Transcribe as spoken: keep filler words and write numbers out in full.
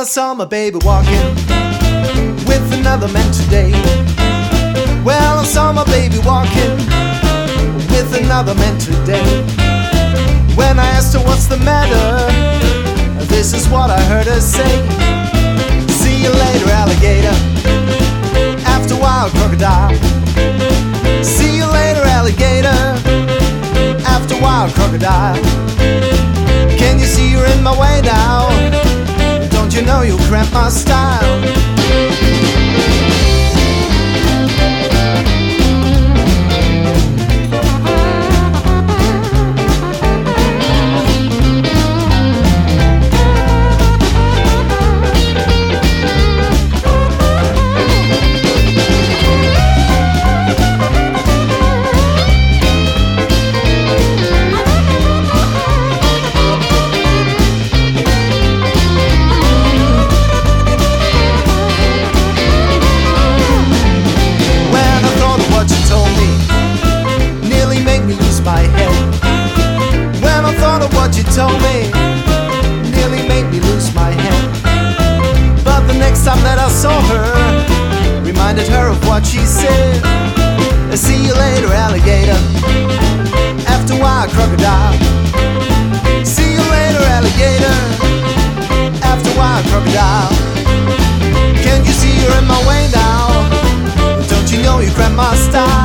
I saw my baby walking with another man today. Well, I saw my baby walking with another man today. When I asked her what's the matter, this is what I heard her say. See you later, alligator. After a while, crocodile. See you later, alligator. After a while, crocodile. Can you see you're in my way now? Don't you know you'll cramp my style? What you told me nearly made me lose my head. But the next time that I saw her reminded her of what she said. See you later, alligator. After a while, crocodile. See you later, alligator. After a while, crocodile. Can't you see you're in my way now? Don't you know you cramp my style?